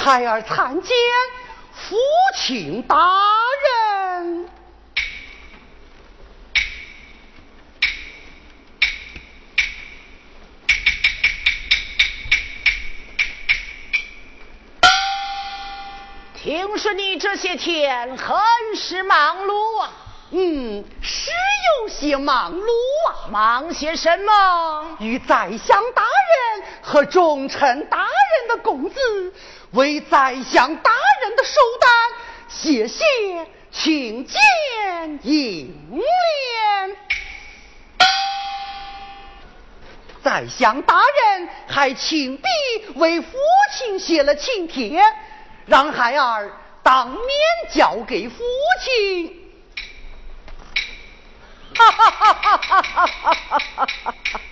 孩儿参见父亲大人。 听说你这些天很是忙碌啊。 是有些忙碌啊。 忙些什么？ 与宰相大人和众臣大人的公子，为宰相大人的寿诞谢谢请见应联。宰相大人还亲笔为父亲写了请帖，让孩儿当面交给父亲。哈哈哈哈哈哈哈哈哈！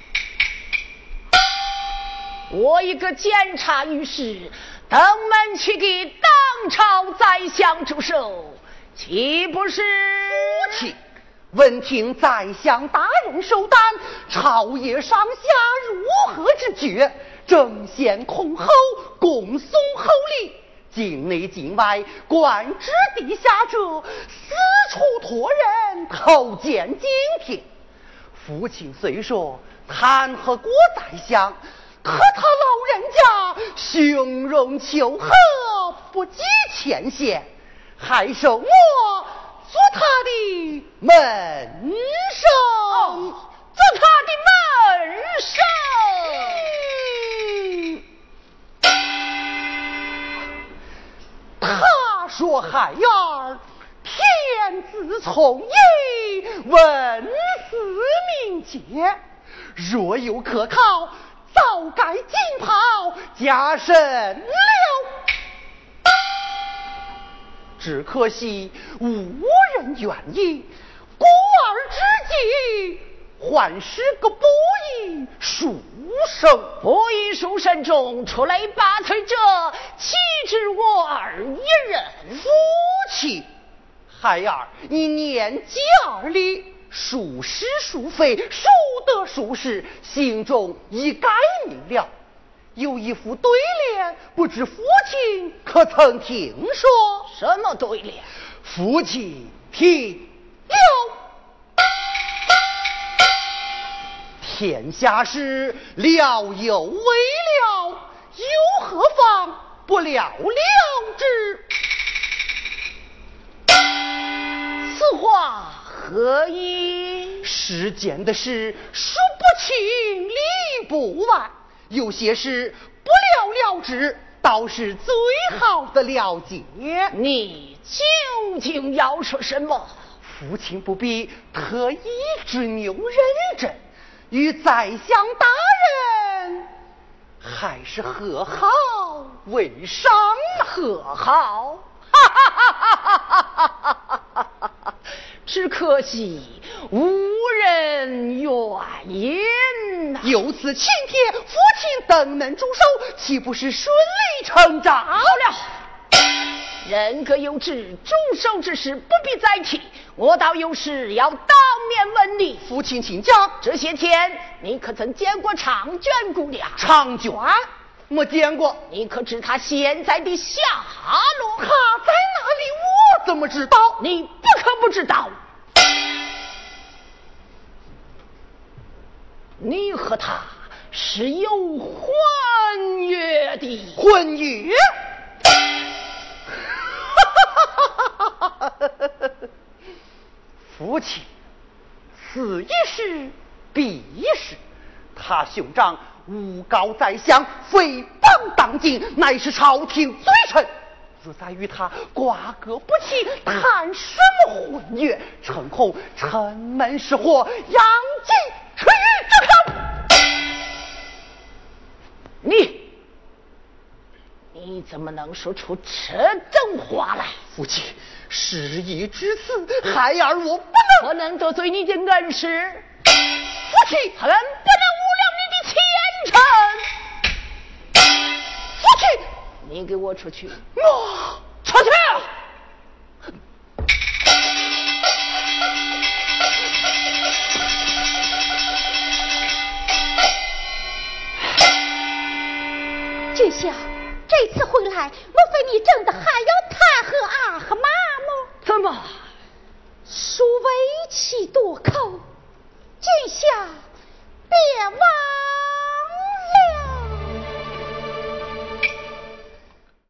我一个监察御史，登门去给当朝宰相祝寿，岂不是？ 父亲闻听宰相大人寿诞，朝野上下如何之决？争先恐后，恭送厚礼，境内境外官至地下者，四处托人叩见敬帖。父亲虽说弹劾过宰相，可他老人家胸容丘壑，不计前嫌，还收我做他的门生。 做他的门生。 他说孩儿天资聪颖，文思敏捷，若有可考，早该进袍加身了。只可惜无人愿意，故而至今还是个不义书生。 不义书生中出类拔萃者，岂止我儿一人？ 父亲，孩儿你年纪而立，孰是孰非，孰得孰失，心中已该明了。有一副对联，不知父亲可曾听说？ 什么对联？ 父亲听了。天下事了又为了，又何妨不了了之？ 此话何意？ 世间的事说不清理不完，有些事不了了之，倒是最好的了结。 你究竟要说什么？ 父亲不必特意执拗认真，与宰相大人还是和好为上。 和好？哈哈哈哈哈哈哈！只可惜无人愿言。 由此请帖，父亲登门祝寿，岂不是顺理成章？ 好了，人各有志，祝寿之事不必再提。我倒有事要当面问你。 父亲请讲。 这些天你可曾见过长卷姑娘？ 长卷没见过。 你可知她现在的下落？ 她在哪里？我怎么知道？ 你不可不知道。你和她是有婚约的。 婚约？父亲，此一事彼一事，他兄长诬告宰相，诽谤当今，乃是朝廷罪臣。若再与他瓜葛不起，谈什么婚约？诚恐城门失火，殃及池鱼之口。 你怎么能说出这种话来？ 父亲，事已至此，孩儿我不能得罪你的恩师。 父亲， 他们不能误了你的前程。 父亲， 你给我出去！ 出去！ 君相，这次回来，我你挣的还要他和阿和妈么？ 怎么？ 殊为其多口，君下别忘。